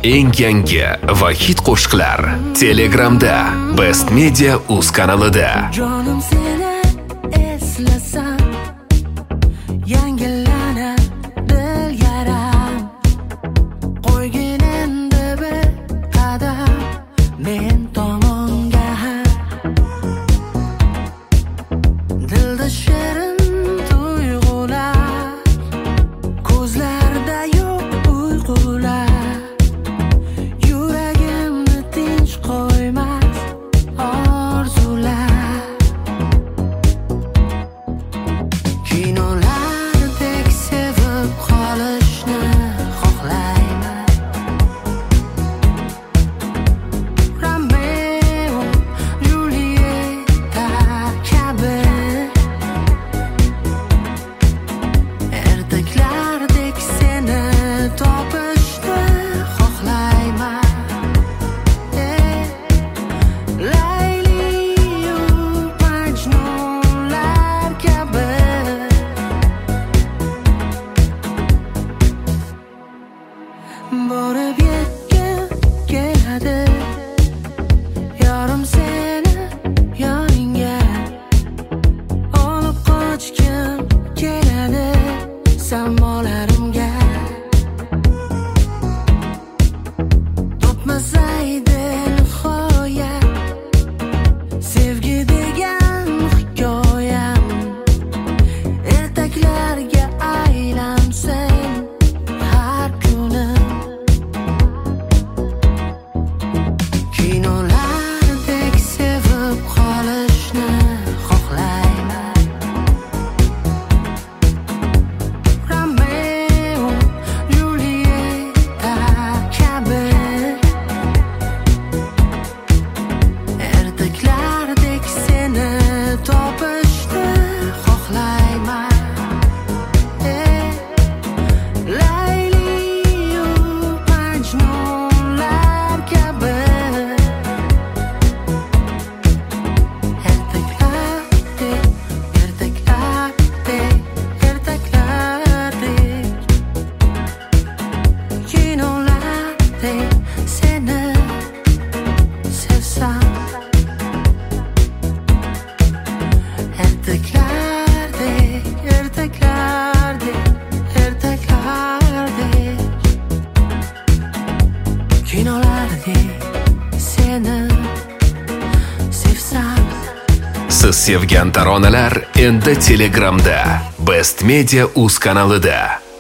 eng yangi va hit qo'shiqlar Telegramda Best Media Uz kanalida. Jonim seni eslasam, yangilanar dil yaram. Qo'ygin endi bir qadam men tomonga. Dilda shirin tuyg'ular, ko'zlarda yo'q uyqular. Yuragimni tinch qo'ymas orzular. Kinolardek sevib qolishni xohlayman. Romeo, Julieta kabi ertaklardek seni topishni xohlayman. Layliyu Majnunlar kabi borib yetgim keladi. Yorim seni yoningga olib qochgim keladi samolarimga. Topmasaydi nihoyat sevgi degan hikoyam. Ertaklarga aylansang har kunim. Kinolardek sevib qolishni xohlayman. Romeo, Julieta kabi ertaklardek seni topishni xohlayman. Layliyu Majnunlar kabi ertaklardek kinolardek seni sevsam. Ertaklardek kinolardek seni sevsam. Siz sevgan taronalar endi Telegramda Best Media Uz kanalida.